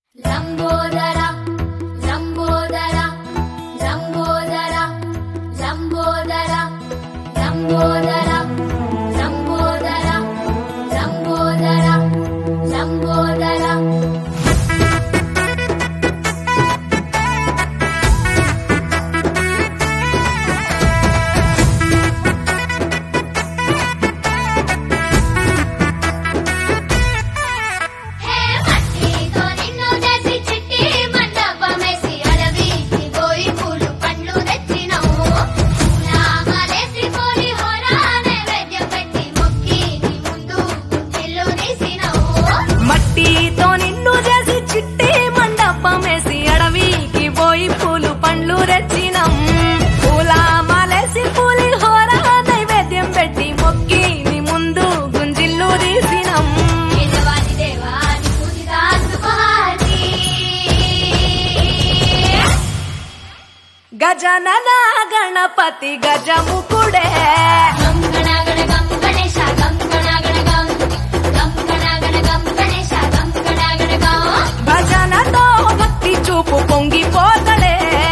లంబోదర లంబోదర లంబోదర లంబోదర లంబోదర లంబోదర లంబోదర లంబోదర గజనన గణపతి గజముకుడే భజనతో భక్తి చూపు పొంగిపోతడే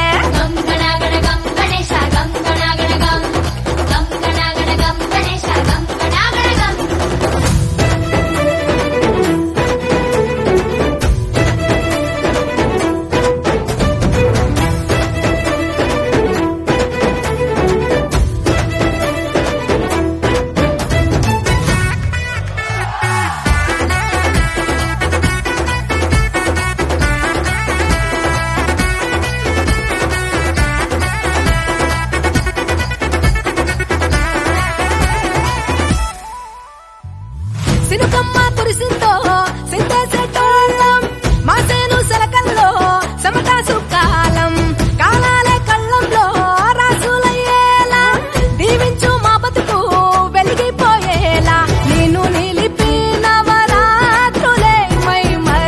సినుకమ్మ కురిసిందో సింతేసేటోళ్ళం మాసేను సెలకల్లో సమటాసు కాలం కాలాలే కళ్ళంలో రాసులయ్యేలా దీవించు మా బతుకు వెలిగిపోయేలా నేను నిలిపిన వరాత్రులే మై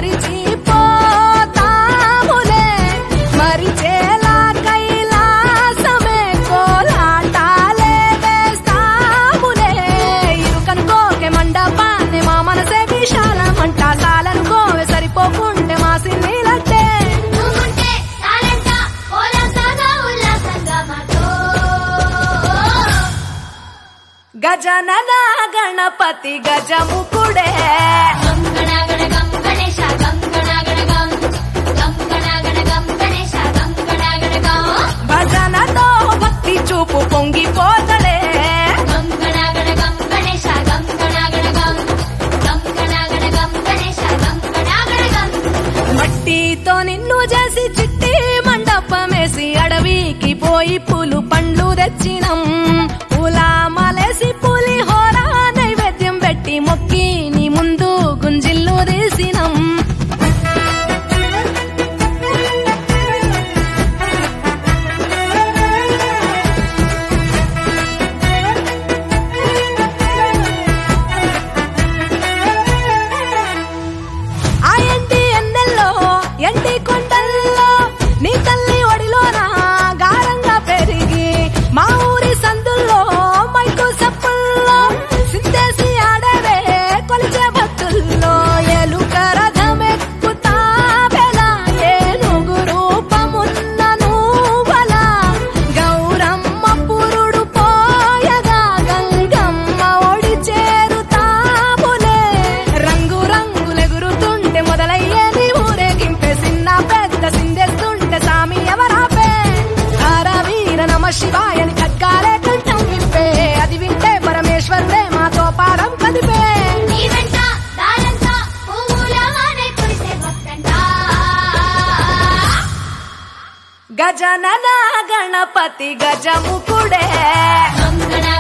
మరిచిపోతాములే మరిచేలా కైలాసమే కోలాటాలే వేస్తాములే ఇరుకనుకోకే మండప మా మనసే విశాలమంట సాలనుకోవే సరిపోకుంటే మా సిన్నీలంటే గజనన గణపతి గజముకుడే భజనతో భక్తి చూపు పొంగిపోతడే మట్టితో నిన్ను చేసి చిట్టి మండపమేసి అడవికి పోయి పూలు పండ్లు తెచ్చినం పూల మాలేసి పులిహోర నైవేద్యం పెట్టి మొక్కి నీ ముందు గుంజిల్లు తీసినం ఎండి కొండల్లో నీ తల్లి ఒడిలోన గారంగా పెరిగి మా ఊరి సందుల్లో మైకు సప్పుల్లో సింతేసి ఆడవే కొలిచే భక్తుల్లో ఎలుక రథమెక్కుతా బెలా ఏనుగు రూపమున్న నువ్వలా గౌరమ్మ పురుడు పోయగా గంగమ్మ ఒడి చేరుతాములే రంగు రంగులెగురుతుంటే మొదలయ్యే సిందేస్తుంటే సామి ఎవరాపే వీర నమ శివాయని ఖడ్గాలే కంఠం విప్పే అది వింటే పరమేశ్వరుడే మాతో పాదం కదిపే గజనన గణపతి గజముకుడే